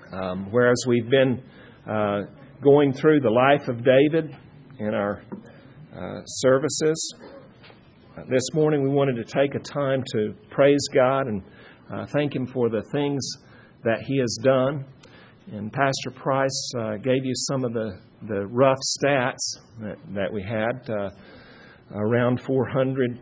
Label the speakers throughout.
Speaker 1: Whereas we've been going through the life of David in our services, this morning we wanted to take a time to praise God and thank Him for the things that He has done. And Pastor Price gave you some of the rough stats that we had. Around 400.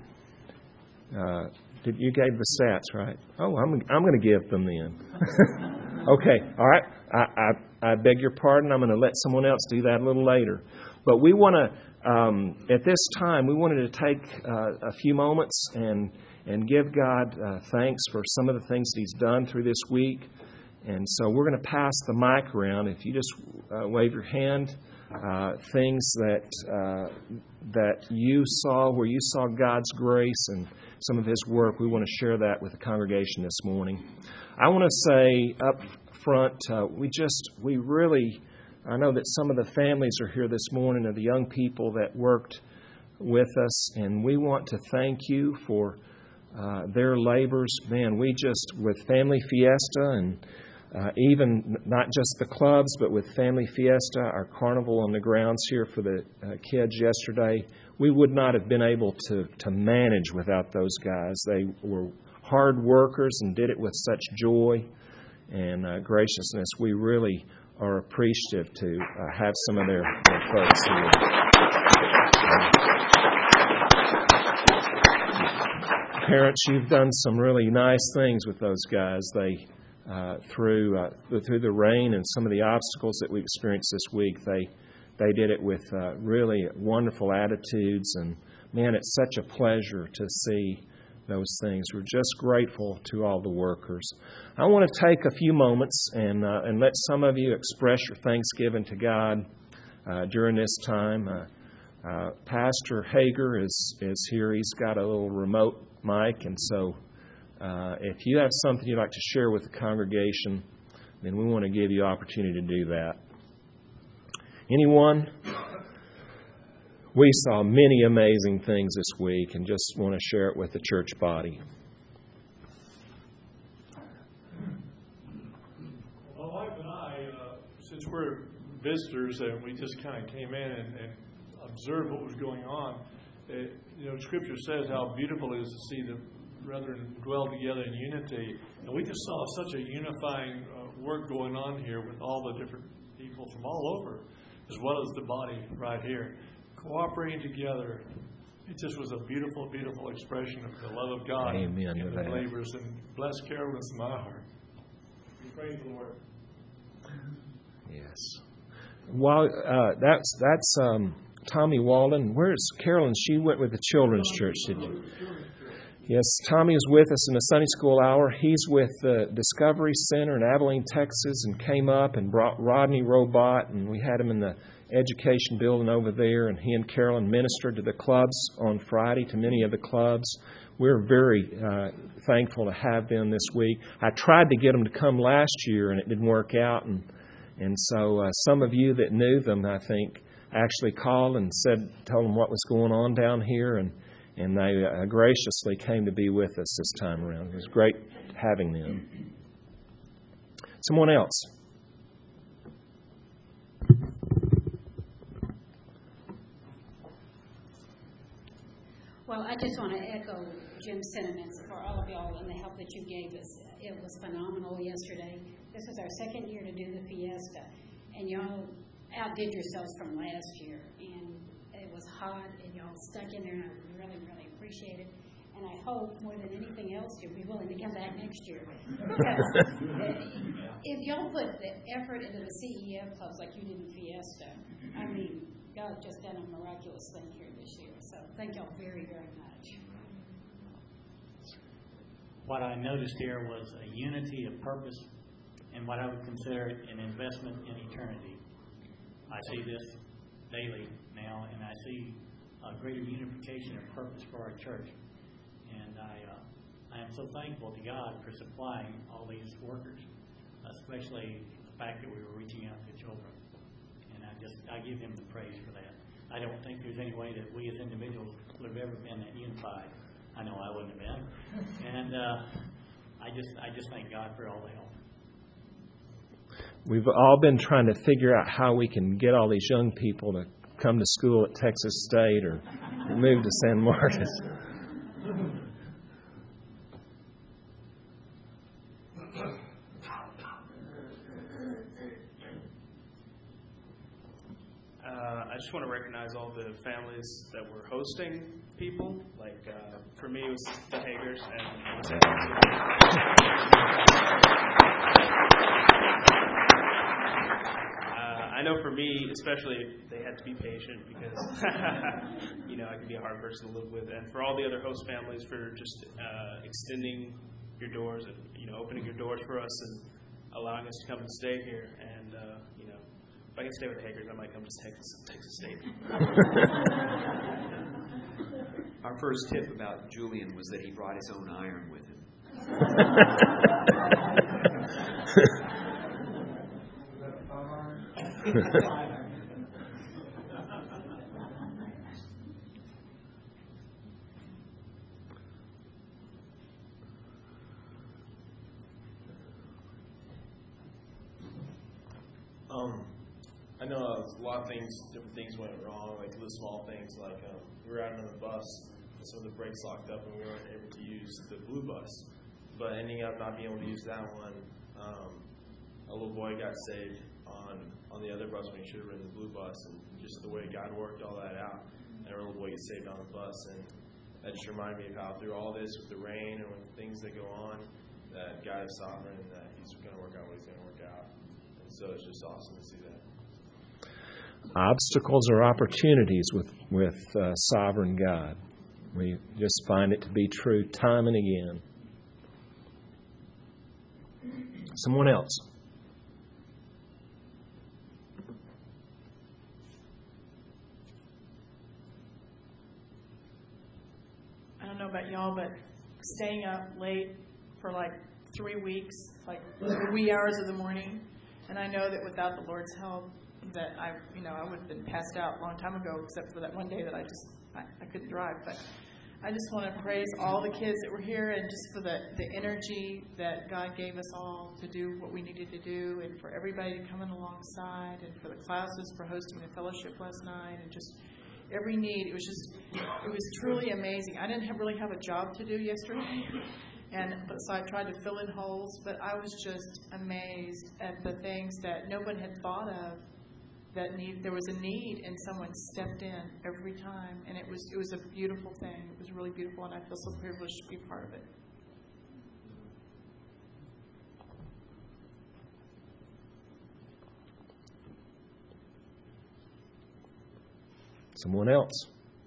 Speaker 1: You gave the stats, right? Oh, I'm going to give them then. Okay, all right. I beg your pardon. I'm going to let someone else do that a little later. But we want to, at this time, we wanted to take a few moments and give God thanks for some of the things that He's done through this week. And so we're going to pass the mic around. If you just wave your hand, things that you saw, where you saw God's grace and some of His work, we want to share that with the congregation this morning. I want to say up front, we really, I know that some of the families are here this morning of the young people that worked with us, and we want to thank you for their labors. Man, we just, with Family Fiesta and even not just the clubs, but with Family Fiesta, our carnival on the grounds here for the kids yesterday, we would not have been able to manage without those guys. They were hard workers and did it with such joy and graciousness. We really are appreciative to have some of their folks here. Parents, you've done some really nice things with those guys. They through the rain and some of the obstacles that we experienced this week, they did it with really wonderful attitudes. And man, it's such a pleasure to see those things. We're just grateful to all the workers. I want to take a few moments and let some of you express your thanksgiving to God during this time. Pastor Hager is here. He's got a little remote mic, and so if you have something you'd like to share with the congregation, then we want to give you opportunity to do that. Anyone? We saw many amazing things this week and just want to share it with the church body.
Speaker 2: Well, my wife and I, since we're visitors and we just kind of came in and observed what was going on, Scripture says how beautiful it is to see the brethren dwell together in unity. And we just saw such a unifying work going on here with all the different people from all over, as well as the body right here, cooperating together. It just was a beautiful, beautiful expression of the love of God.
Speaker 1: Amen
Speaker 2: in
Speaker 1: to
Speaker 2: the
Speaker 1: that.
Speaker 2: believers. And bless Carolyn's my heart. We praise the Lord.
Speaker 1: Yes. Well, that's Tommy Walden. Where's Carolyn? She went with the children's church, didn't you? Yes, Tommy is with us in the Sunday School Hour. He's with the Discovery Center in Abilene, Texas, and came up and brought Rodney Robot, and we had him in the education building over there, and he and Carolyn ministered to the clubs on Friday, to many of the clubs. We're very thankful to have them this week. I tried to get them to come last year, and it didn't work out, and so some of you that knew them, I think, actually called and told them what was going on down here, and they graciously came to be with us this time around. It was great having them. Someone else?
Speaker 3: Well, I just want to echo Jim's sentiments for all of y'all and the help that you gave us. It was phenomenal yesterday. This was our second year to do the Fiesta, and y'all outdid yourselves from last year. And it was hot, and y'all stuck in there, and I really, really appreciate it. And I hope, more than anything else, you'll be willing to come back next year. Because if y'all put the effort into the CEF clubs like you did in Fiesta, I mean, God just done a miraculous thing here this year. So thank y'all very, very much.
Speaker 4: What I noticed here was a unity of purpose and what I would consider an investment in eternity. I see this daily now, and I see a greater unification of purpose for our church. And I am so thankful to God for supplying all these workers, especially the fact that we were reaching out to children. And I give Him the praise for that. I don't think there's any way that we as individuals would have ever been that unified. I know I wouldn't have been. And I just thank God for all the help.
Speaker 1: we've all been trying to figure out how we can get all these young people to come to school at Texas State or move to San Marcos.
Speaker 5: I just want to recognize all the families that were hosting people. Like, for me, it was the Hagers, and I was happy I know for me, especially, they had to be patient because, I can be a hard person to live with. And for all the other host families for just extending your doors, and, opening your doors for us and allowing us to come and stay here. And, if I can stay with the Hagers, I might come to Texas State.
Speaker 6: Our first tip about Julian was that he brought his own iron with him.
Speaker 5: I know a lot of things, different things went wrong, like little small things, like we were out on the bus, and some of the brakes locked up, and we weren't able to use the blue bus. But ending up not being able to use that one, a little boy got saved on the other bus when he should have ridden the blue bus, and just the way God worked all that out, and a little boy gets saved on the bus, and that just reminded me of how through all this, with the rain and with things that go on, that God is sovereign, and that He's going to work out what He's going to work out. And so it's just awesome to see that.
Speaker 1: Obstacles are opportunities with sovereign God. We just find it to be true time and again. Someone else.
Speaker 7: I don't know about y'all, but staying up late for like 3 weeks, like the wee hours of the morning, and I know that without the Lord's help, that I would have been passed out a long time ago, except for that one day that I couldn't drive. But I just want to praise all the kids that were here, and just for the energy that God gave us all to do what we needed to do, and for everybody coming alongside, and for the classes for hosting the fellowship last night, and just every need. It was truly amazing. I didn't really have a job to do yesterday. So I tried to fill in holes, but I was just amazed at the things that no one had thought of. There was a need, and someone stepped in every time, and it was a beautiful thing. It was really beautiful, and I feel so privileged to be part of it.
Speaker 1: Someone else.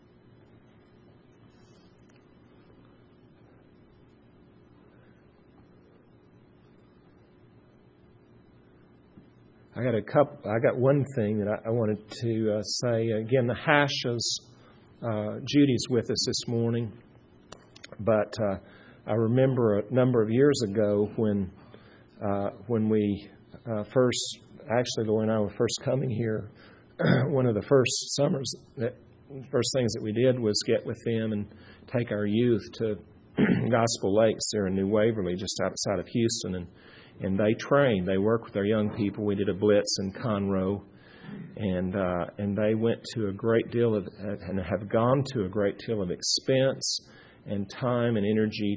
Speaker 1: I got one thing that I wanted to say. Again, the Hashas, Judy's with us this morning, but I remember a number of years ago when we first, actually Lori and I were first coming here. One of the first things that we did was get with them and take our youth to Gospel Lakes there in New Waverly, just outside of Houston, and they trained. They worked with our young people. We did a blitz in Conroe, and they went to a great deal of, and have gone to a great deal of expense and time and energy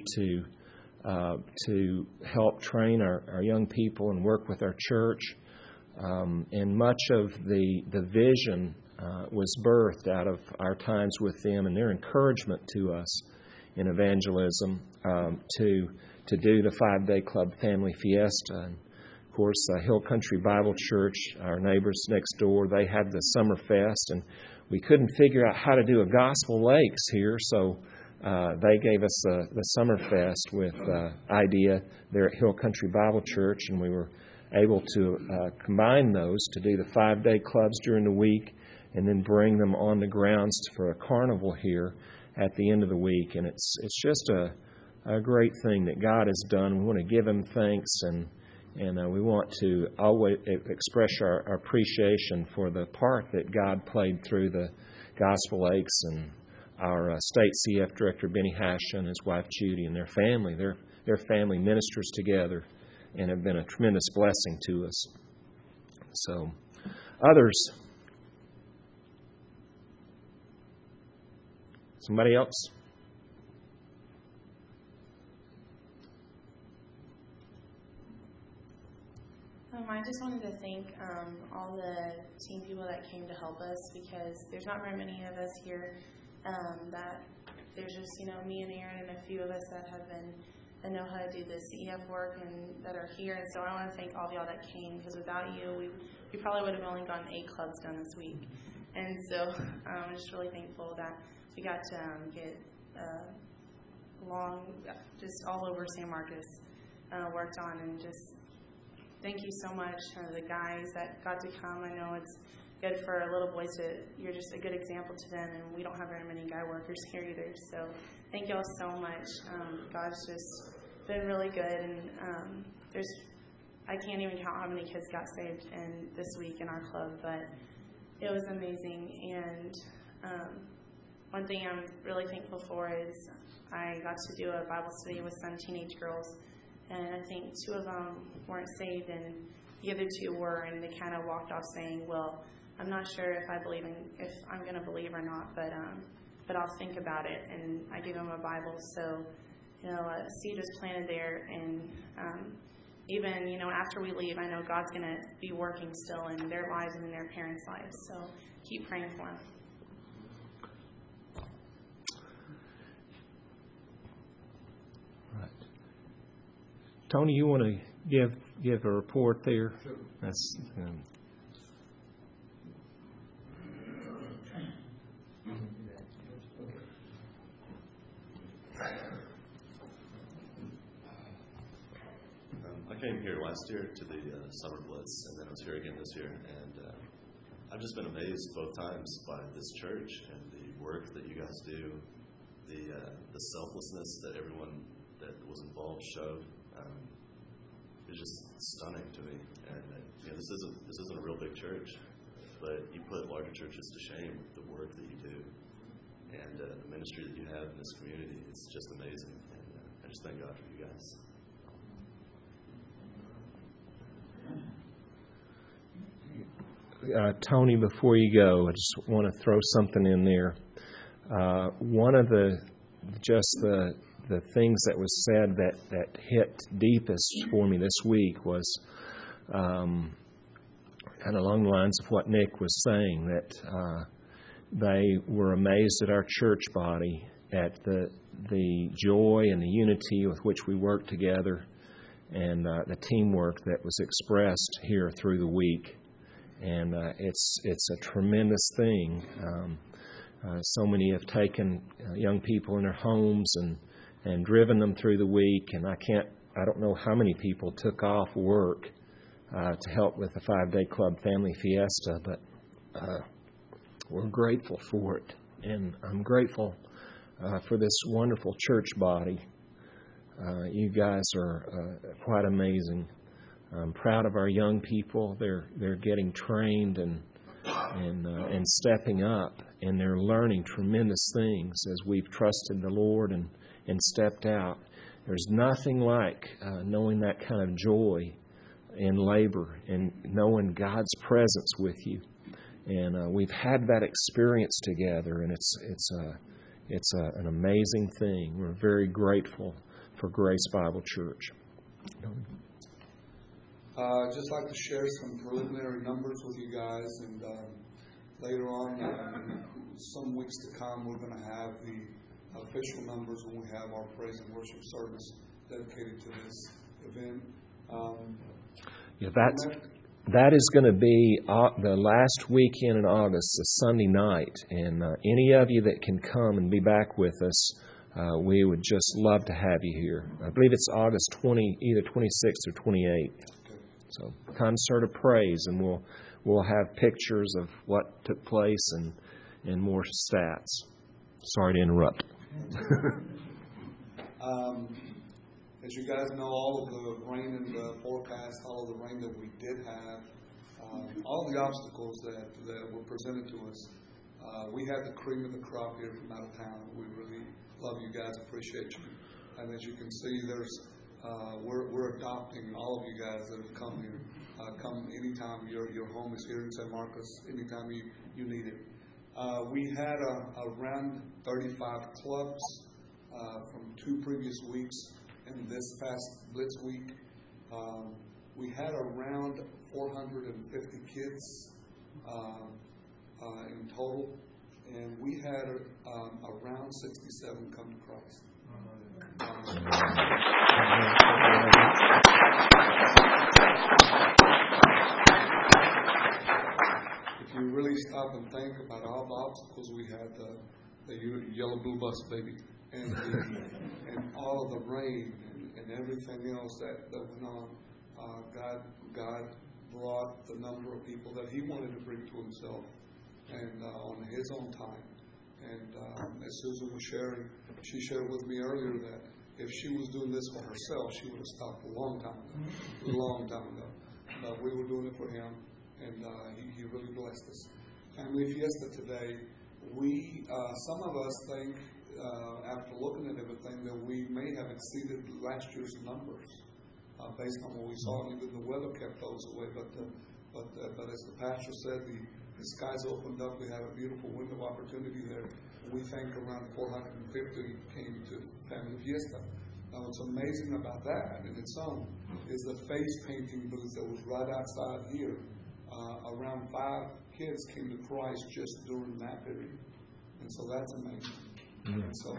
Speaker 1: to help train our young people and work with our church. And much of the vision was birthed out of our times with them and their encouragement to us in evangelism to do the 5-day club family fiesta. And of course, Hill Country Bible Church, our neighbors next door, they had the Summer Fest, and we couldn't figure out how to do a Gospel Lakes here, so they gave us the Summer Fest with idea there at Hill Country Bible Church, and we were able to combine those to do the 5-day clubs during the week and then bring them on the grounds for a carnival here at the end of the week. And it's just a great thing that God has done. We want to give Him thanks, and we want to always express our appreciation for the part that God played through the Gospel Lakes, and our state CF director, Benny Hasha, and his wife, Judy, and their family. Their family ministers together and have been a tremendous blessing to us. So, others? Somebody else?
Speaker 8: I just wanted to thank all the team people that came to help us, because there's not very many of us here that there's just, me and Aaron and a few of us that have been that know how to do the CEF work and that are here. And so I want to thank all of y'all that came, because without you, we probably would have only gotten 8 clubs done this week. And so I'm just really thankful that we got to get just all over San Marcos worked on, and just thank you so much to the guys that got to come. I know it's good for little boys you're just a good example to them, and we don't have very many guy workers here either. So thank y'all so much. God's just been really good, and I can't even count how many kids got saved this week in our club, but it was amazing. And one thing I'm really thankful for is I got to do a Bible study with some teenage girls, and I think 2 of them weren't saved, and the other 2 were, and they kind of walked off saying, well, I'm not sure if I'm going to believe or not, but I'll think about it. And I gave them a Bible, so a seed was planted there, and even after we leave, I know God's going to be working still in their lives and in their parents' lives. So keep praying for them.
Speaker 1: Right. Tony, you want to give a report there?
Speaker 9: Sure.
Speaker 1: That's.
Speaker 10: I came here last year to the Summer Blitz, and then I was here again this year. And I've just been amazed both times by this church and the work that you guys do, the selflessness that everyone that was involved showed. It's just stunning to me. And this isn't a real big church, but you put larger churches to shame with the work that you do and the ministry that you have in this community. It's just amazing, and I just thank God for you guys.
Speaker 1: Tony, before you go, I just want to throw something in there. One of the things that was said that hit deepest for me this week was kind of along the lines of what Nick was saying, that they were amazed at our church body, at the joy and the unity with which we work together, and the teamwork that was expressed here through the week. And it's a tremendous thing. So many have taken young people in their homes and driven them through the week. And I don't know how many people took off work to help with the 5-day club family fiesta, but we're grateful for it. And I'm grateful for this wonderful church body. You guys are quite amazing. I'm proud of our young people. They're getting trained and stepping up, and they're learning tremendous things as we've trusted the Lord and stepped out. There's nothing like knowing that kind of joy in labor and knowing God's presence with you. And we've had that experience together, and it's an amazing thing. We're very grateful for Grace Bible Church.
Speaker 9: I'd just like to share some preliminary numbers with you guys, and later on, some weeks to come, we're going to have the official numbers when we have our praise and worship service dedicated to this event.
Speaker 1: That is going to be the last weekend in August, a Sunday night, and any of you that can come and be back with us, we would just love to have you here. I believe it's August either 26th or 28th. So, concert of praise, and we'll have pictures of what took place and more stats. Sorry to interrupt.
Speaker 9: As you guys know, all of the rain in the forecast, all of the rain that we did have, all the obstacles that were presented to us, we had the cream of the crop here from out of town. We really love you guys, appreciate you. And as you can see, we're adopting all of you guys that have come here come anytime. Your home is here in San Marcos, anytime you need it. We had around 35 clubs from 2 previous weeks and this past Blitz week. We had around 450 kids in total, and we had around 67 come to Christ. If you really stop and think about all the obstacles we had, the yellow blue bus, baby, and all of the rain and everything else that went on, God brought the number of people that He wanted to bring to Himself, and on His own time. And as Susan was sharing, she shared with me earlier that if she was doing this for herself, she would have stopped a long time ago. But we were doing it for Him, and He really blessed us. Family Fiesta today, some of us think, after looking at everything, that we may have exceeded last year's numbers based on what we saw, and even the weather kept those away. But as the pastor said, the skies opened up. We had a beautiful window of opportunity there. We think around 450 came to Family Fiesta. Now, what's amazing about that in its own is the face painting booth that was right outside here. Around 5 kids came to Christ just during that period. And so that's amazing. Mm-hmm. So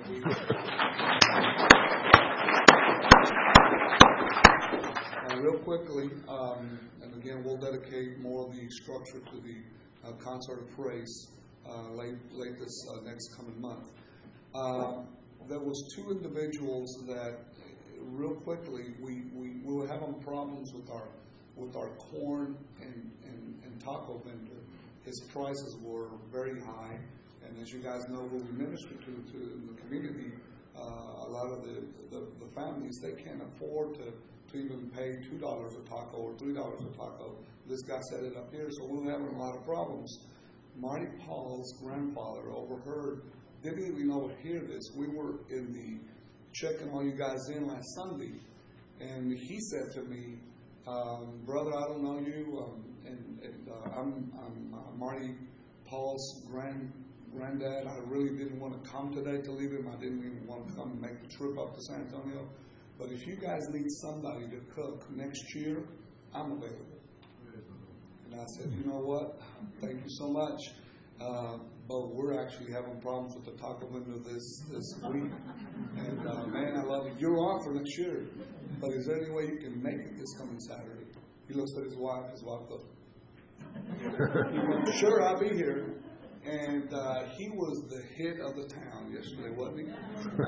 Speaker 9: real quickly, and again, we'll dedicate more of the structure to the concert of praise late this next coming month. There was 2 individuals that, real quickly, we were having problems with our corn and taco vendor. His prices were very high, and as you guys know, when we minister to the community, a lot of the families, they can't afford to even pay $2 a taco or $3 a taco. This guy set it up here, so we were having a lot of problems. Marty Paul's grandfather overheard, didn't even overhear this. We were in the checking all you guys in last Sunday, and he said to me, brother, I don't know you, I'm Marty Paul's granddad. I really didn't want to come today to leave him. I didn't even want to come and make the trip up to San Antonio. But if you guys need somebody to cook next year, I'm available. And I said, you know what? Thank you so much. But we're actually having problems with the taco window this week. And man, I love it. You're on for next year. But is there any way you can make it this coming Saturday? He looks at his wife. His wife goes, sure, I'll be here. And he was the hit of the town yesterday, wasn't he?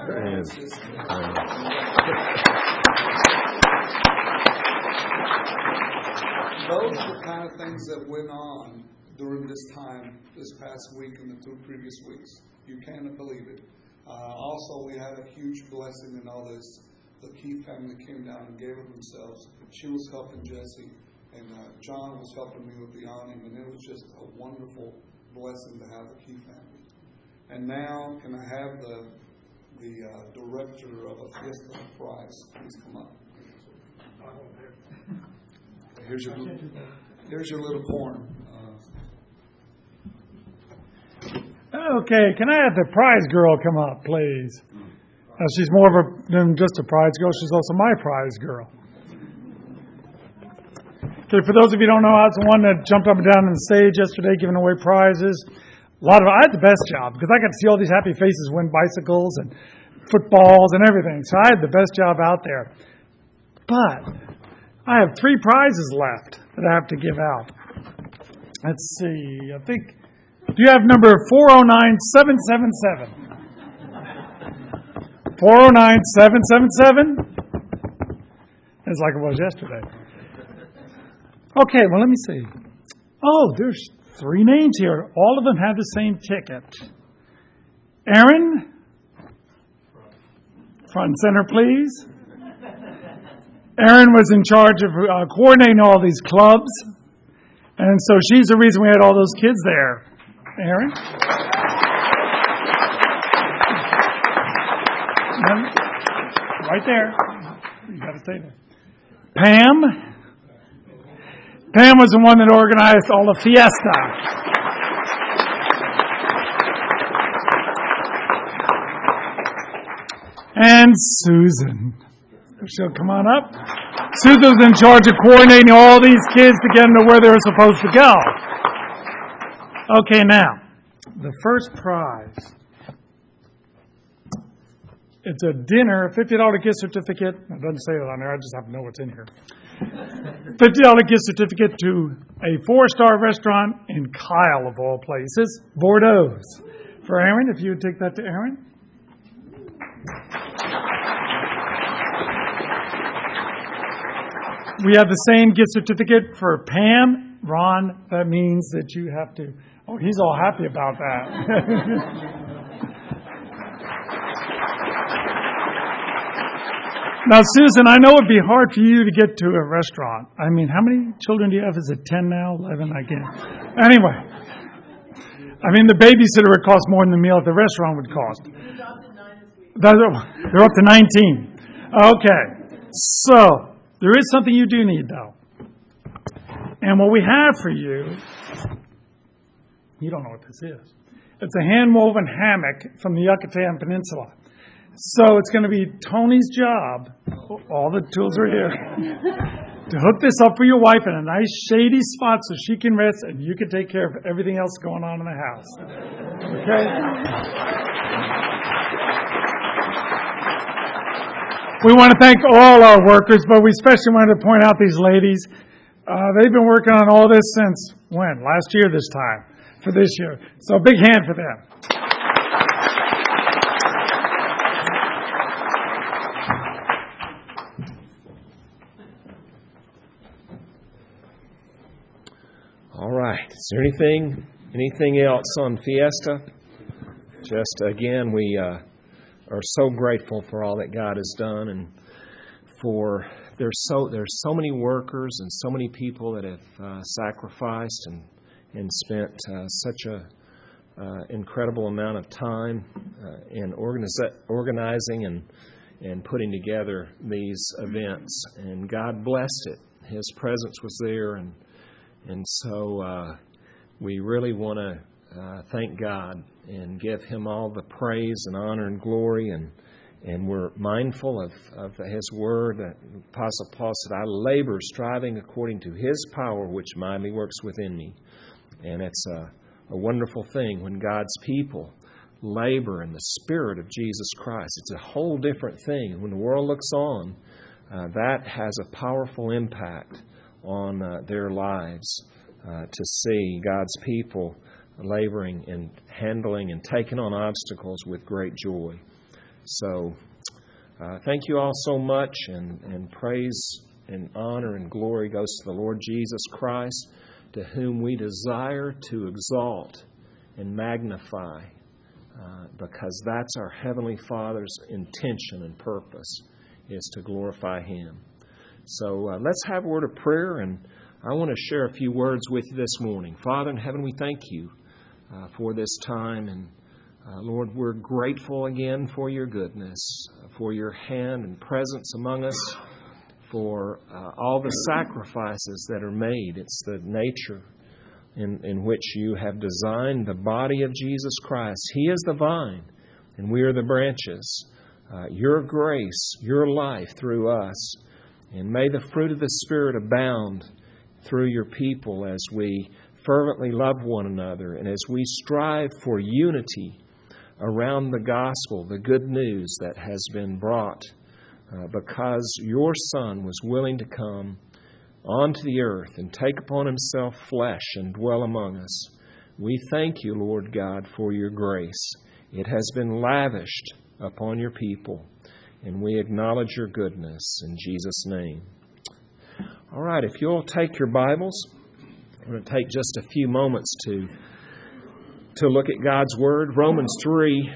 Speaker 9: Those are the kind of things that went on during this time, this past week and the 2 previous weeks. You cannot believe it. Also, we had a huge blessing in all this. The Key family came down and gave of themselves. She was helping Jesse, and John was helping me with the awning, and it was just a wonderful blessing to have the Key family. And now, can I have the director of a Fiesta Prize please come up? Here's your little corn.
Speaker 11: Okay, can I have the prize girl come up, please? She's more than just a prize girl. She's also my prize girl. Okay, for those of you who don't know, I was the one that jumped up and down on the stage yesterday giving away prizes. I had the best job because I got to see all these happy faces win bicycles and footballs and everything. So I had the best job out there. But I have 3 prizes left that I have to give out. Let's see. I think, do you have number 409-777? 409-777? It's like it was yesterday. Okay, well, let me see. Oh, there's 3 names here. All of them have the same ticket. Aaron? Front and center, please. Aaron was in charge of coordinating all these clubs. And so she's the reason we had all those kids there. Aaron? Right there. You got to stay there. Pam was the one that organized all the fiesta. And Susan. She'll come on up. Susan's in charge of coordinating all these kids to get them to where they're supposed to go. Okay, now, the first prize. It's a dinner, a $50 gift certificate. It doesn't say that on there. I just have to know what's in here. $50 gift certificate to a 4-star restaurant in Kyle, of all places, Bordeaux. For Aaron, if you would take that to Aaron. We have the same gift certificate for Pam. Ron, that means that you have to... Oh, he's all happy about that. Now, Susan, I know it'd be hard for you to get to a restaurant. I mean, how many children do you have? Is it 10 now? 11? I guess. Anyway. I mean, the babysitter would cost more than the meal at the restaurant would cost. They're up to 19. Okay. So, there is something you do need, though. And what we have for you, you don't know what this is. It's a hand-woven hammock from the Yucatan Peninsula. So it's going to be Tony's job, all the tools are here, to hook this up for your wife in a nice shady spot so she can rest and you can take care of everything else going on in the house. Okay? We want to thank all our workers, but we especially wanted to point out these ladies. They've been working on all this since when? Last year this time, for this year. So a big hand for them.
Speaker 1: All right. Is there anything else on Fiesta? Just again, we are so grateful for all that God has done, and for there's so many workers and so many people that have sacrificed and spent such a incredible amount of time in organizing and putting together these events. And God blessed it. His presence was there, and so we really want to thank God and give Him all the praise and honor and glory. And we're mindful of His Word. Apostle Paul said, I labor striving according to His power, which mightily works within me. And it's a wonderful thing when God's people labor in the Spirit of Jesus Christ. It's a whole different thing. And when the world looks on, that has a powerful impact on their lives to see God's people laboring and handling and taking on obstacles with great joy. So thank you all so much, and praise and honor and glory goes to the Lord Jesus Christ, to whom we desire to exalt and magnify, because that's our Heavenly Father's intention and purpose, is to glorify Him. So let's have a word of prayer, and I want to share a few words with you this morning. Father in heaven, we thank you for this time, and Lord, we're grateful again for your goodness, for your hand and presence among us, for all the sacrifices that are made. It's the nature in which you have designed the body of Jesus Christ. He is the vine, and we are the branches. Your grace, your life through us. And may the fruit of the Spirit abound through your people as we fervently love one another and as we strive for unity around the gospel, the good news that has been brought because your Son was willing to come onto the earth and take upon Himself flesh and dwell among us. We thank you, Lord God, for your grace. It has been lavished upon your people, and we acknowledge your goodness in Jesus' name. All right, if you'll take your Bibles, I'm going to take just a few moments to look at God's Word. Romans 3,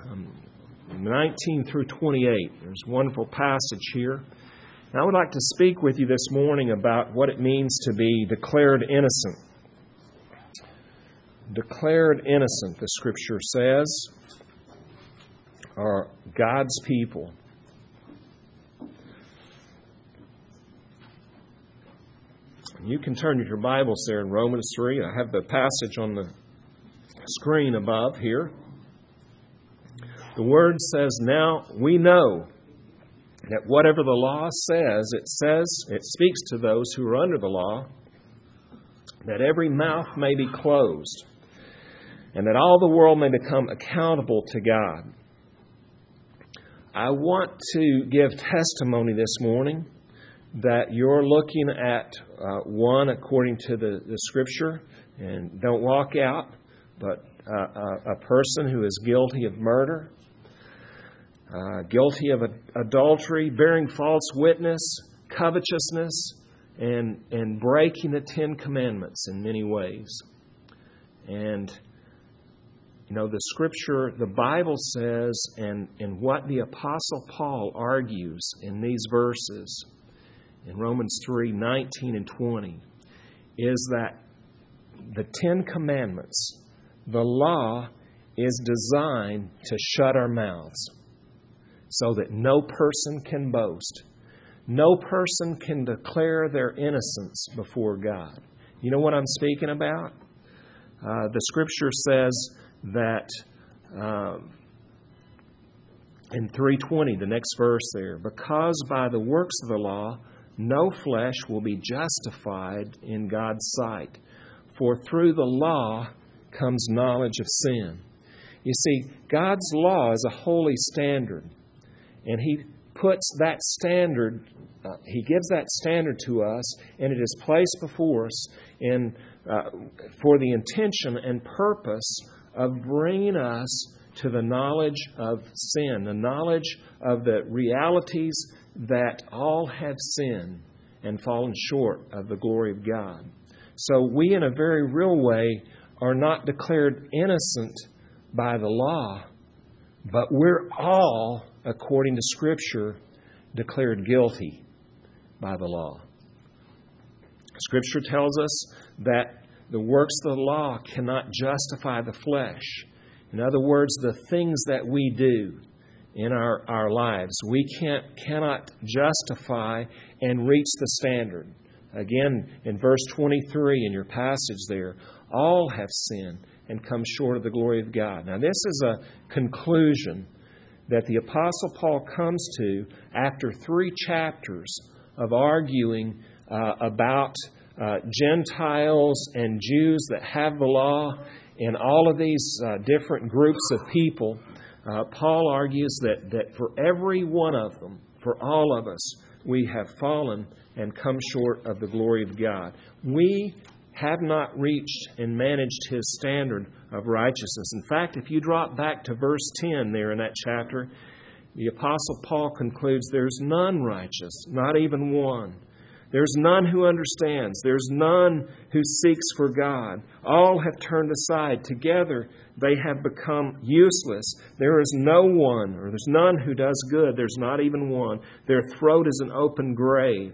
Speaker 1: 19 through 28. There's a wonderful passage here. And I would like to speak with you this morning about what it means to be declared innocent. Declared innocent, the Scripture says, are God's people. You can turn your Bibles there in Romans 3. I have the passage on the screen above here. The Word says, "Now we know that whatever the law says, it speaks to those who are under the law, that every mouth may be closed, and that all the world may become accountable to God." I want to give testimony this morning that you're looking at one according to the Scripture, and don't walk out, but a person who is guilty of murder, guilty of adultery, bearing false witness, covetousness, and breaking the 10 Commandments in many ways. And the Scripture, the Bible says, and what the Apostle Paul argues in these verses, in Romans 3:19 and 20, is that the 10 Commandments, the law, is designed to shut our mouths so that no person can boast. No person can declare their innocence before God. You know what I'm speaking about? The Scripture says that in 3:20, the next verse there, "Because by the works of the law no flesh will be justified in God's sight, for through the law comes knowledge of sin." You see, God's law is a holy standard, and He puts that standard, He gives that standard to us, and it is placed before us for the intention and purpose of bringing us to the knowledge of sin, the knowledge of the realities that all have sinned and fallen short of the glory of God. So we, in a very real way, are not declared innocent by the law, but we're all, according to Scripture, declared guilty by the law. Scripture tells us that the works of the law cannot justify the flesh. In other words, the things that we do in our lives, we cannot justify and reach the standard. Again, in verse 23 in your passage there, all have sinned and come short of the glory of God. Now, this is a conclusion that the Apostle Paul comes to after 3 chapters of arguing about Gentiles and Jews that have the law, and all of these different groups of people. Paul argues that for every one of them, for all of us, we have fallen and come short of the glory of God. We have not reached and managed His standard of righteousness. In fact, if you drop back to verse 10 there in that chapter, the Apostle Paul concludes, "There's none righteous, not even one. There's none who understands. There's none who seeks for God. All have turned aside. Together they have become useless. There is no one, or there's none who does good. There's not even one. Their throat is an open grave.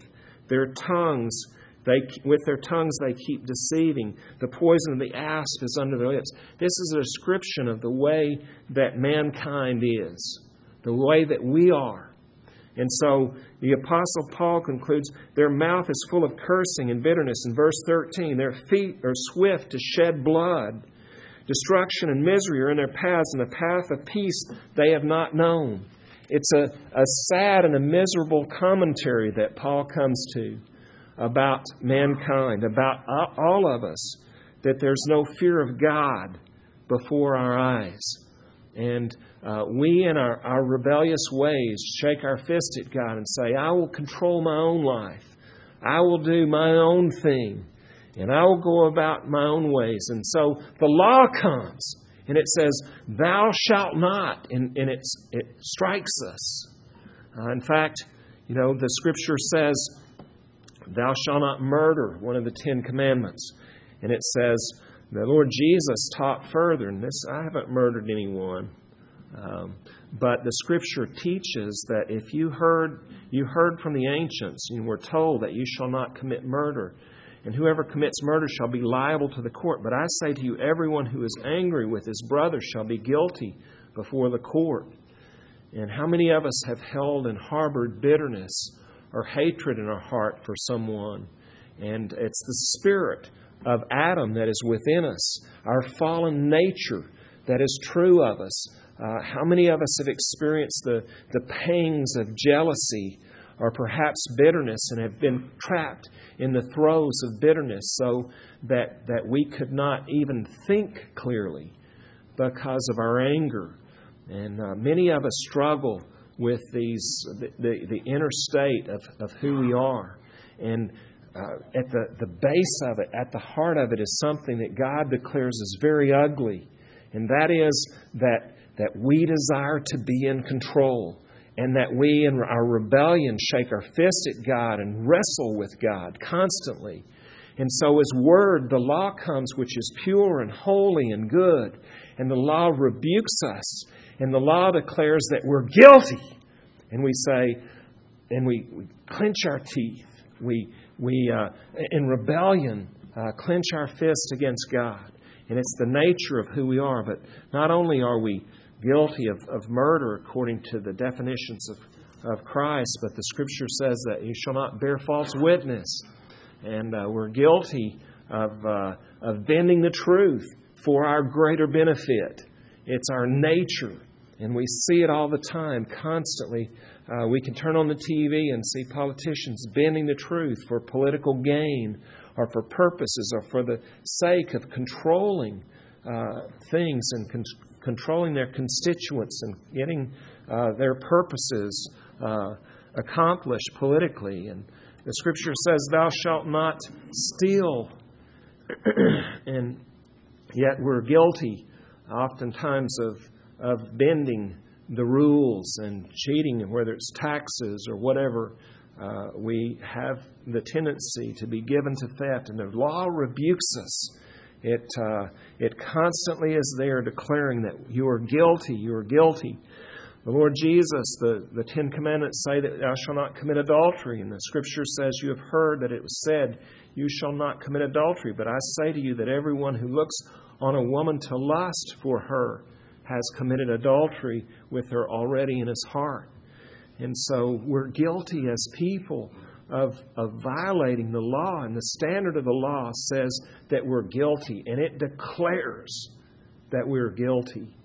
Speaker 1: With their tongues they keep deceiving. The poison of the asp is under their lips." This is a description of the way that mankind is, the way that we are. And so the Apostle Paul concludes, "Their mouth is full of cursing and bitterness." In verse 13, "Their feet are swift to shed blood. Destruction and misery are in their paths, and the path of peace they have not known." It's a sad and a miserable commentary that Paul comes to about mankind, about all of us, that there's no fear of God before our eyes. And we, in our rebellious ways, shake our fist at God and say, "I will control my own life. I will do my own thing. And I will go about my own ways." And so the law comes, and it says, "Thou shalt not." And it strikes us. In fact, the Scripture says, "Thou shalt not murder," one of the 10 Commandments. And it says, the Lord Jesus taught further, and this, I haven't murdered anyone. But the Scripture teaches that if you heard from the ancients, and were told that you shall not commit murder, and whoever commits murder shall be liable to the court. But I say to you, everyone who is angry with his brother shall be guilty before the court. And how many of us have held and harbored bitterness or hatred in our heart for someone? And it's the spirit of Adam that is within us, our fallen nature that is true of us. How many of us have experienced the pangs of jealousy or perhaps bitterness and have been trapped in the throes of bitterness so that we could not even think clearly because of our anger? And many of us struggle with the inner state of who we are. And at the base of it, at the heart of it, is something that God declares is very ugly. And that is that we desire to be in control, and that we in our rebellion shake our fist at God and wrestle with God constantly. And so His Word, the law comes, which is pure and holy and good. And the law rebukes us. And the law declares that we're guilty. And we say, and we clench our teeth. We in rebellion, clench our fist against God. And it's the nature of who we are. But not only are we guilty of murder according to the definitions of Christ, but the Scripture says that you shall not bear false witness. And we're guilty of bending the truth for our greater benefit. It's our nature, and we see it all the time, constantly. We can turn on the TV and see politicians bending the truth for political gain or for purposes or for the sake of controlling things and controlling their constituents and getting their purposes accomplished politically. And the Scripture says, "Thou shalt not steal." And yet we're guilty oftentimes of bending the rules and cheating, whether it's taxes or whatever. We have the tendency to be given to theft, and the law rebukes us. It constantly is there declaring that you are guilty, you are guilty. The Lord Jesus, the Ten Commandments say that thou shalt not commit adultery. And the Scripture says, you have heard that it was said, you shall not commit adultery. But I say to you that everyone who looks on a woman to lust for her has committed adultery with her already in his heart. And so we're guilty as people of violating the law. And the standard of the law says that we're guilty. And it declares that we're guilty.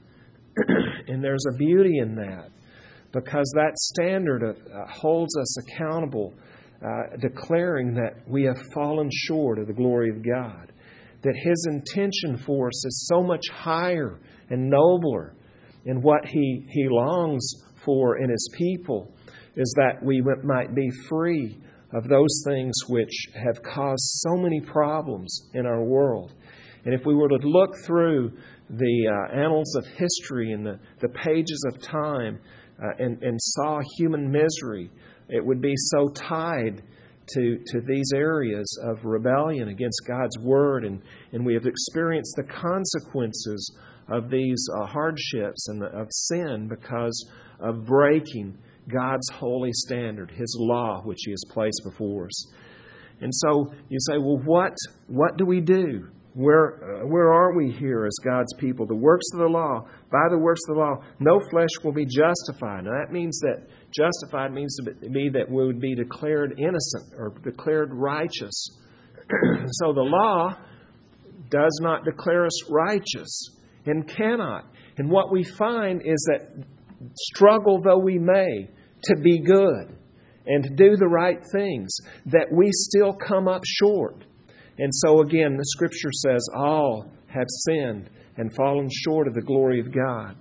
Speaker 1: And there's a beauty in that, because that standard holds us accountable, declaring that we have fallen short of the glory of God, that His intention for us is so much higher and nobler, and what He longs for in His people is that we might be free of those things which have caused so many problems in our world. And if we were to look through the annals of history and the pages of time and saw human misery, it would be so tied to these areas of rebellion against God's Word. And we have experienced the consequences of these hardships and of sin because of breaking God's holy standard, His law, which He has placed before us. And so you say, well, what do we do? Where are we here as God's people? The works of the law, by the works of the law, no flesh will be justified. Now that means that justified means to be that we would be declared innocent or declared righteous. So the law does not declare us righteous and cannot. And what we find is that struggle though we may to be good and to do the right things, that we still come up short. And so again, the Scripture says all have sinned and fallen short of the glory of God.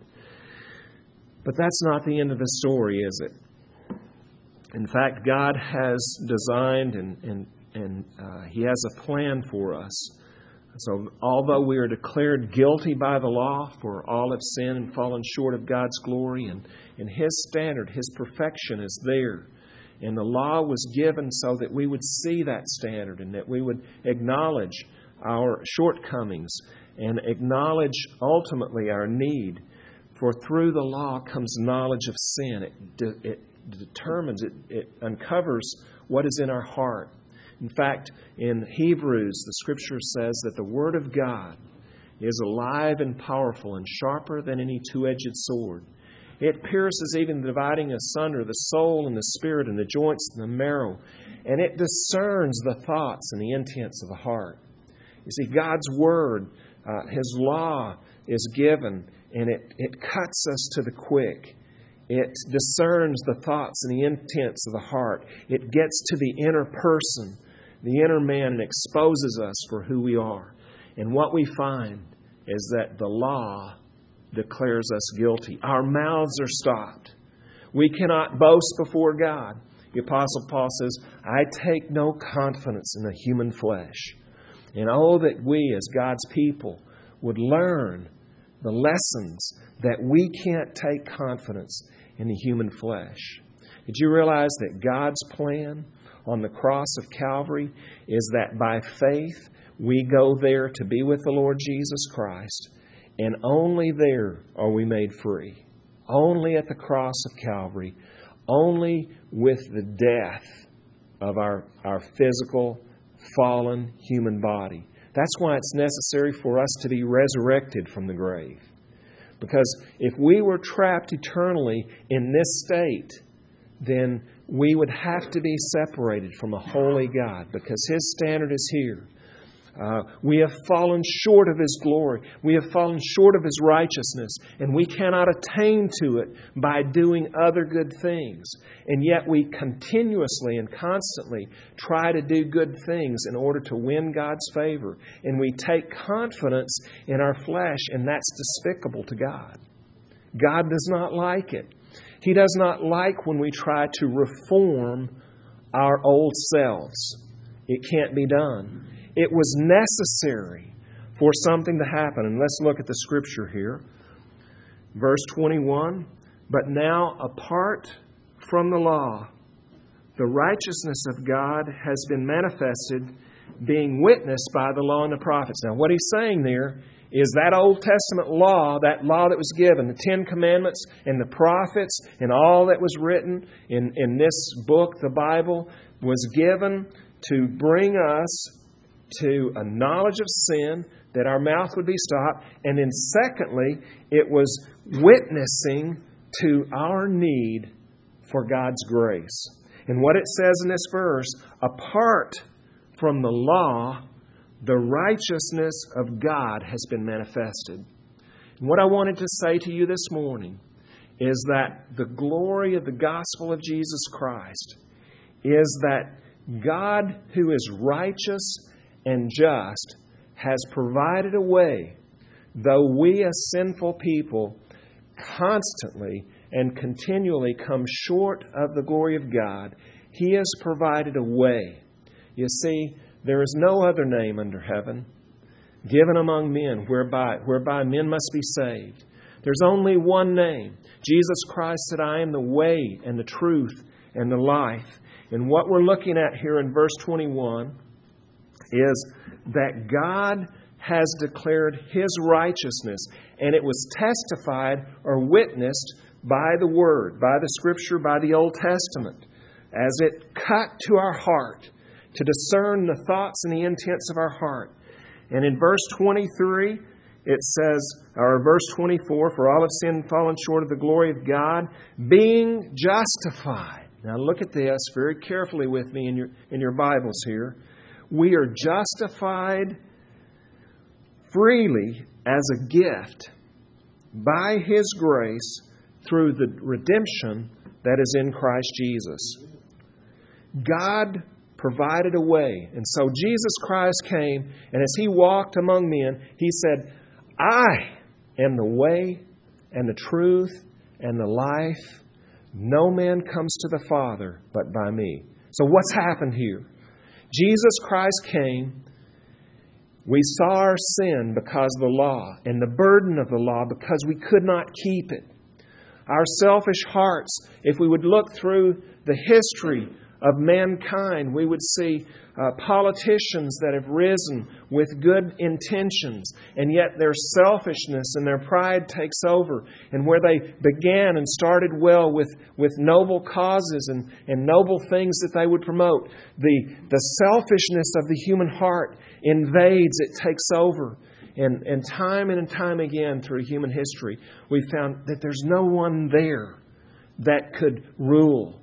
Speaker 1: But that's not the end of the story, is it? In fact, God has designed and He has a plan for us. So although we are declared guilty by the law, for all have sinned and fallen short of God's glory, and His standard, His perfection is there. And the law was given so that we would see that standard and that we would acknowledge our shortcomings and acknowledge ultimately our need. For through the law comes knowledge of sin. It determines, it uncovers what is in our heart. In fact, in Hebrews, the Scripture says that the Word of God is alive and powerful and sharper than any two-edged sword. It pierces even dividing asunder the soul and the spirit and the joints and the marrow. and it discerns the thoughts and the intents of the heart. You see, God's Word, His law is given, and it cuts us to the quick. It discerns the thoughts and the intents of the heart. It gets to the inner person, the inner man, and exposes us for who we are. And what we find is that the law declares us guilty. Our mouths are stopped. We cannot boast before God. The Apostle Paul says, I take no confidence in the human flesh. And oh, that we as God's people would learn the lessons that we can't take confidence in the human flesh. Did you realize that God's plan on the cross of Calvary is that by faith we go there to be with the Lord Jesus Christ, and only there are we made free. Only at the cross of Calvary, only with the death of our physical, fallen human body. That's why it's necessary for us to be resurrected from the grave. Because if we were trapped eternally in this state, then we would have to be separated from a holy God, because His standard is here. We have fallen short of His glory. We have fallen short of His righteousness, and we cannot attain to it by doing other good things. And yet we continuously and constantly try to do good things in order to win God's favor. And we take confidence in our flesh, and that's despicable to God. God does not like it. He does not like when we try to reform our old selves. It can't be done. It was necessary for something to happen. And let's look at the Scripture here. Verse 21, but now apart from the law, the righteousness of God has been manifested, being witnessed by the law and the prophets. Now what he's saying there is that Old Testament law, that law that was given, the Ten Commandments and the prophets and all that was written in this book, the Bible, was given to bring us to a knowledge of sin, that our mouth would be stopped. And then secondly, it was witnessing to our need for God's grace. And what it says in this verse, apart from the law, the righteousness of God has been manifested. And what I wanted to say to you this morning is that the glory of the gospel of Jesus Christ is that God, who is righteous and just, has provided a way, though we as sinful people constantly and continually come short of the glory of God, He has provided a way. You see, there is no other name under heaven given among men whereby men must be saved. There's only one name. Jesus Christ said, I am the way and the truth and the life. And what we're looking at here in verse 21 is that God has declared His righteousness, and it was testified or witnessed by the Word, by the Scripture, by the Old Testament, as it cut to our heart to discern the thoughts and the intents of our heart. And in verse 23, it says, or verse 24, for all have sinned and fallen short of the glory of God, being justified. Now look at this very carefully with me in your Bibles here. We are justified freely as a gift by His grace through the redemption that is in Christ Jesus. God provided a way. And so Jesus Christ came, and as He walked among men, He said, I am the way and the truth and the life. No man comes to the Father but by me. So what's happened here? Jesus Christ came. We saw our sin because of the law and the burden of the law because we could not keep it. Our selfish hearts, if we would look through the history of mankind, we would see politicians that have risen with good intentions, and yet their selfishness and their pride takes over. And where they began and started well with noble causes and noble things that they would promote, the selfishness of the human heart invades, it takes over. And time again through human history, we found that there's no one there that could rule.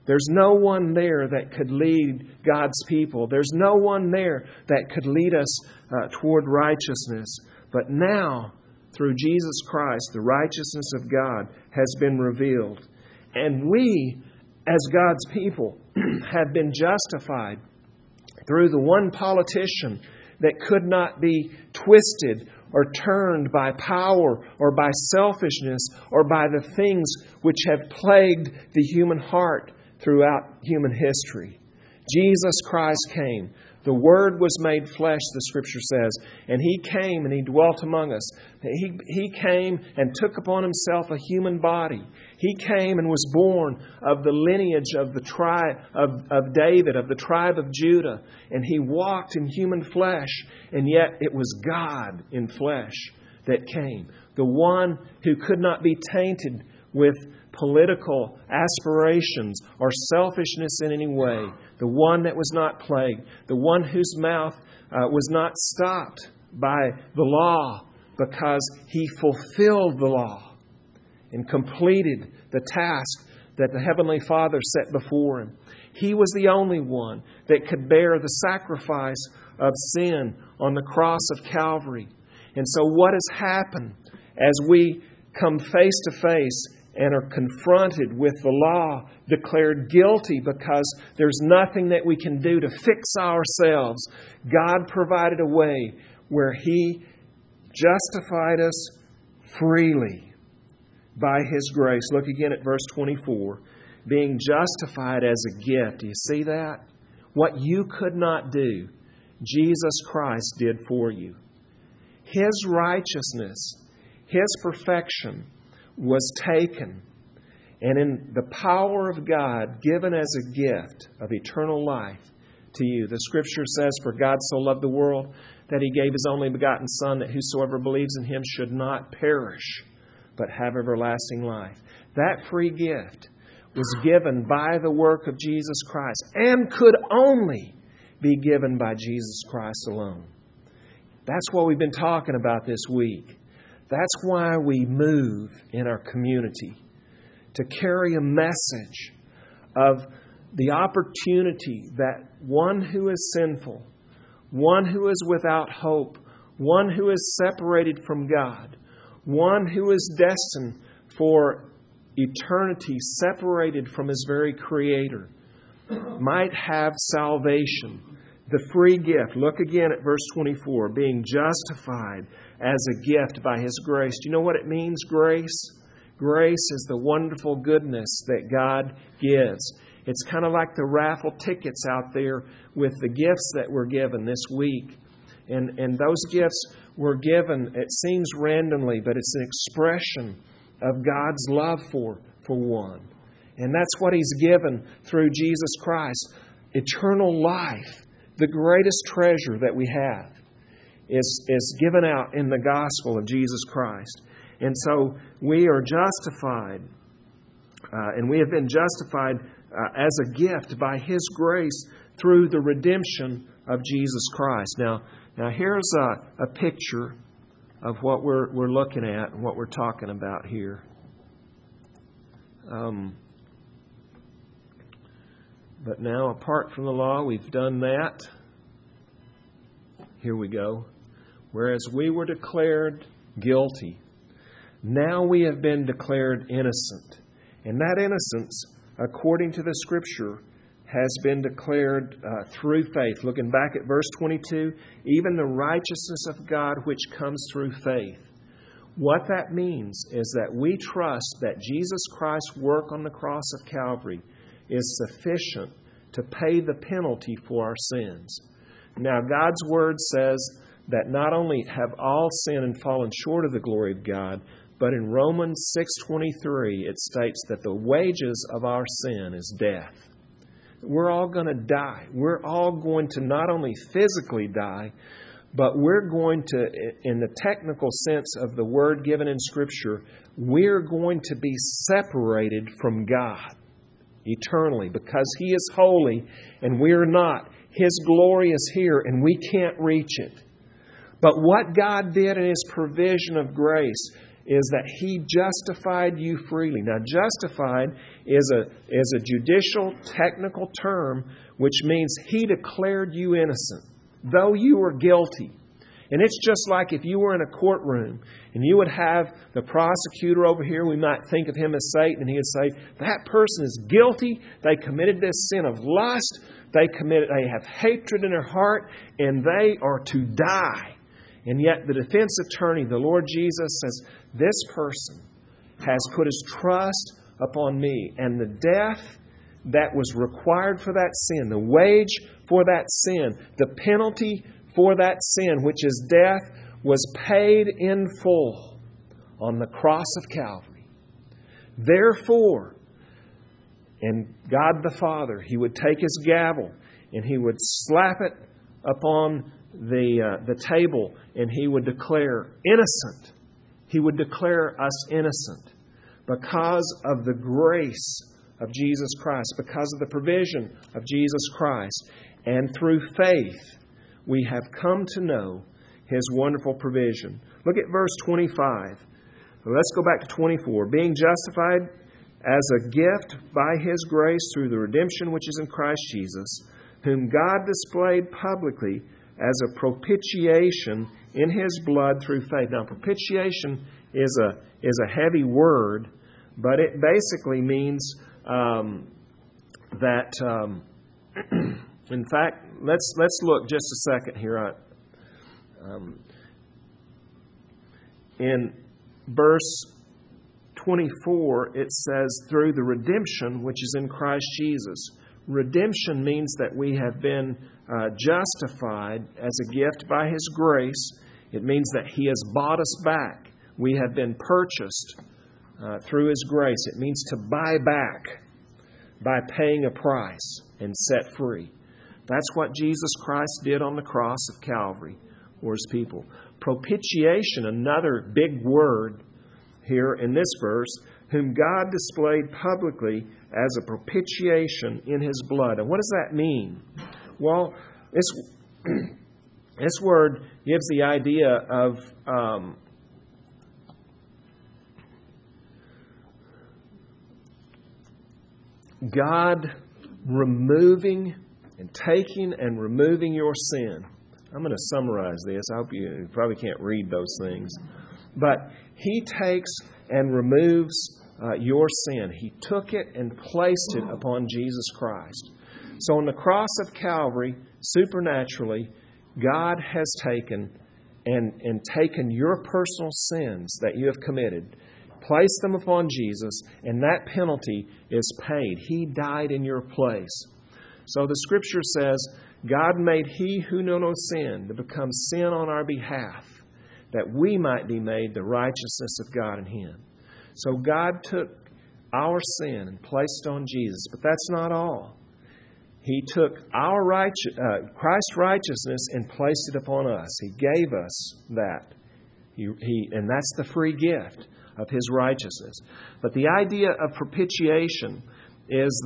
Speaker 1: There's no one there that could lead God's people. There's no one there that could lead us toward righteousness. But now, through Jesus Christ, the righteousness of God has been revealed. And we, as God's people, have been justified through the one politician that could not be twisted or turned by power or by selfishness or by the things which have plagued the human heart throughout human history. Jesus Christ came. The Word was made flesh, the Scripture says, and He came and He dwelt among us. He came and took upon Himself a human body. He came and was born of the lineage of the tribe of David, of the tribe of Judah, and He walked in human flesh, and yet it was God in flesh that came. The one who could not be tainted with political aspirations or selfishness in any way. The one that was not plagued. The one whose mouth was not stopped by the law because He fulfilled the law and completed the task that the Heavenly Father set before Him. He was the only one that could bear the sacrifice of sin on the cross of Calvary. And so what has happened as we come face to face and are confronted with the law, declared guilty because there's nothing that we can do to fix ourselves, God provided a way where He justified us freely by His grace. Look again at verse 24. Being justified as a gift. Do you see that? What you could not do, Jesus Christ did for you. His righteousness, His perfection was taken and in the power of God given as a gift of eternal life to you. The Scripture says, for God so loved the world that He gave His only begotten Son, that whosoever believes in Him should not perish but have everlasting life. That free gift was given by the work of Jesus Christ and could only be given by Jesus Christ alone. That's what we've been talking about this week. That's why we move in our community, to carry a message of the opportunity that one who is sinful, one who is without hope, one who is separated from God, one who is destined for eternity separated from His very Creator, might have salvation. The free gift. Look again at verse 24. Being justified as a gift by His grace. Do you know what it means, grace? Grace is the wonderful goodness that God gives. It's kind of like the raffle tickets out there with the gifts that were given this week. And those gifts were given, it seems randomly, but it's an expression of God's love for one. And that's what He's given through Jesus Christ. Eternal life. The greatest treasure that we have is given out in the gospel of Jesus Christ. And so we are justified, and we have been justified as a gift by His grace through the redemption of Jesus Christ. Now here's a picture of what we're looking at and what we're talking about here. But now, apart from the law, we've done that. Here we go. Whereas we were declared guilty, now we have been declared innocent. And that innocence, according to the Scripture, has been declared through faith. Looking back at verse 22, even the righteousness of God which comes through faith. What that means is that we trust that Jesus Christ's work on the cross of Calvary is sufficient to pay the penalty for our sins. Now, God's Word says that not only have all sinned and fallen short of the glory of God, but in Romans 6:23 it states that the wages of our sin is death. We're all going to die. We're all going to not only physically die, but we're going to, in the technical sense of the word given in Scripture, we're going to be separated from God eternally because He is holy and we're not. His glory is here and we can't reach it. But what God did in His provision of grace is that He justified you freely. Now, justified is a judicial, technical term, which means He declared you innocent, though you were guilty. And it's just like if you were in a courtroom and you would have the prosecutor over here, we might think of him as Satan, and he would say, that person is guilty. They committed this sin of lust. They have hatred in their heart, and they are to die. And yet the defense attorney, the Lord Jesus, says, this person has put his trust upon me. And the death that was required for that sin, the wage for that sin, the penalty for that sin, which is death, was paid in full on the cross of Calvary. Therefore, and God the Father, He would take His gavel and He would slap it upon the table, and He would declare innocent. He would declare us innocent because of the grace of Jesus Christ, because of the provision of Jesus Christ. And through faith, we have come to know His wonderful provision. Look at verse 25. Let's go back to 24. Being justified as a gift by His grace through the redemption which is in Christ Jesus, whom God displayed publicly as a propitiation in His blood through faith. Now, propitiation is a heavy word, but it basically means that. In fact, let's look just a second here. In verse 24, it says, through the redemption which is in Christ Jesus. Redemption means that we have been justified as a gift by His grace. It means that He has bought us back. We have been purchased through His grace. It means to buy back by paying a price and set free. That's what Jesus Christ did on the cross of Calvary for His people. Propitiation, another big word here in this verse, whom God displayed publicly as a propitiation in His blood. And what does that mean? Well, this word gives the idea of God removing and taking and removing your sin. I'm going to summarize this. I hope you probably can't read those things. But He takes and removes your sin. He took it and placed it upon Jesus Christ. So on the cross of Calvary, supernaturally, God has taken and taken your personal sins that you have committed, placed them upon Jesus, and that penalty is paid. He died in your place. So the Scripture says, God made He who knew no sin to become sin on our behalf, that we might be made the righteousness of God in Him. So God took our sin and placed it on Jesus. But that's not all. He took Christ's righteousness and placed it upon us. He gave us that. And that's the free gift of His righteousness. But the idea of propitiation is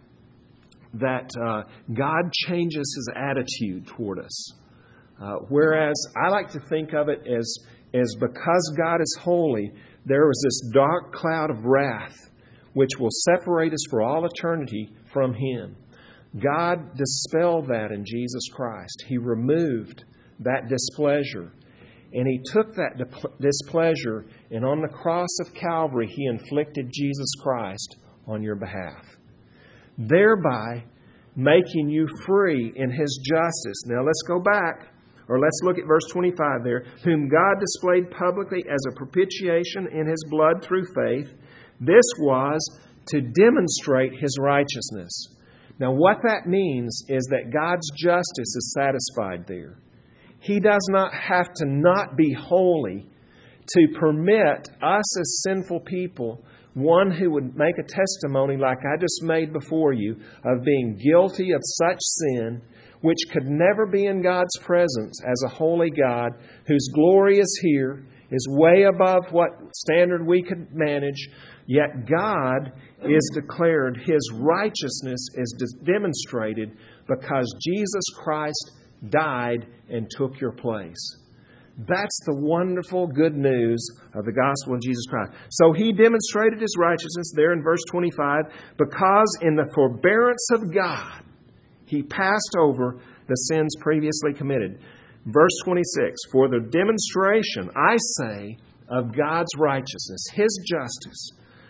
Speaker 1: that God changes His attitude toward us. Whereas I like to think of it as because God is holy, there was this dark cloud of wrath which will separate us for all eternity from Him. God dispelled that in Jesus Christ. He removed that displeasure. And He took that displeasure, and on the cross of Calvary, He inflicted Jesus Christ on your behalf, thereby making you free in His justice. Now let's go back, or let's look at verse 25 there. Whom God displayed publicly as a propitiation in His blood through faith. This was to demonstrate His righteousness. Now what that means is that God's justice is satisfied there. He does not have to not be holy to permit us as sinful people, one who would make a testimony like I just made before you, of being guilty of such sin, which could never be in God's presence as a holy God, whose glory is here, is way above what standard we could manage, yet God is declared, His righteousness is demonstrated because Jesus Christ died and took your place. That's the wonderful good news of the gospel of Jesus Christ. So He demonstrated His righteousness there in verse 25, because in the forbearance of God, He passed over the sins previously committed. Verse 26, for the demonstration, I say, of God's righteousness, His justice,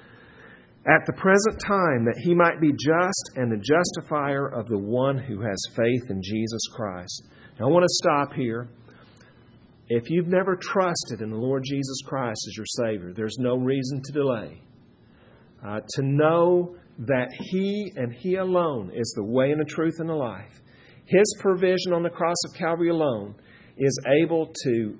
Speaker 1: at the present time, that He might be just and the justifier of the one who has faith in Jesus Christ. Now, I want to stop here. If you've never trusted in the Lord Jesus Christ as your Savior, there's no reason to delay. To know that He and He alone is the way and the truth and the life. His provision on the cross of Calvary alone is able to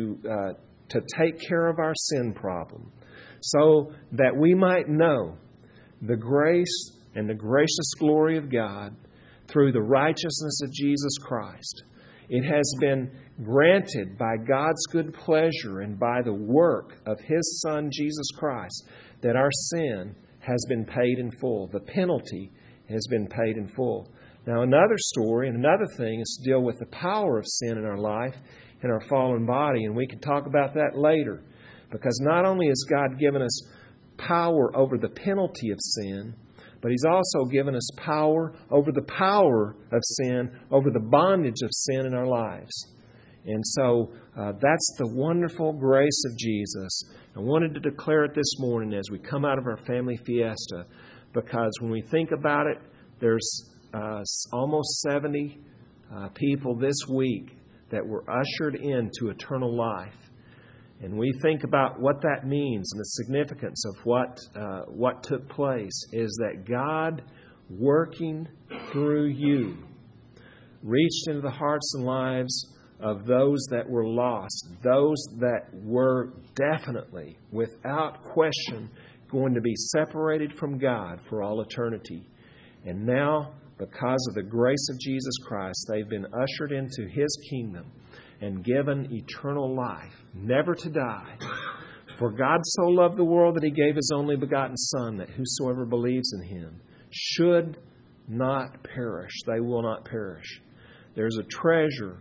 Speaker 1: take care of our sin problem, so that we might know the grace and the gracious glory of God through the righteousness of Jesus Christ. It has been granted by God's good pleasure and by the work of His Son, Jesus Christ, that our sin has been paid in full. The penalty has been paid in full. Now, another story and another thing is to deal with the power of sin in our life, in our fallen body, and we can talk about that later. Because not only has God given us power over the penalty of sin, but He's also given us power over the power of sin, over the bondage of sin in our lives. And so that's the wonderful grace of Jesus. I wanted to declare it this morning as we come out of our family fiesta, because when we think about it, there's almost 70 people this week that were ushered into eternal life. And we think about what that means and the significance of what took place is that God, working through you, reached into the hearts and lives of those that were lost, those that were definitely, without question, going to be separated from God for all eternity. And now, because of the grace of Jesus Christ, they've been ushered into His kingdom and given eternal life, never to die. For God so loved the world that He gave His only begotten Son, that whosoever believes in Him should not perish. They will not perish. There's a treasure,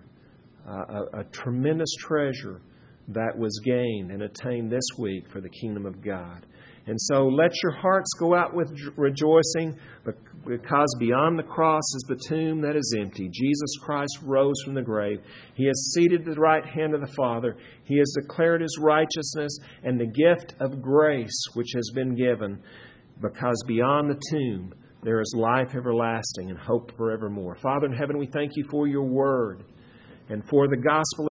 Speaker 1: a tremendous treasure that was gained and attained this week for the kingdom of God. And so let your hearts go out with rejoicing, because beyond the cross is the tomb that is empty. Jesus Christ rose from the grave. He is seated at the right hand of the Father. He has declared His righteousness and the gift of grace which has been given, because beyond the tomb there is life everlasting and hope forevermore. Father in heaven, we thank You for Your word and for the gospel